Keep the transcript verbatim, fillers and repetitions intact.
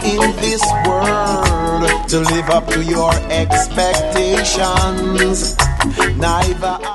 in this world to live up to your expectations. Neither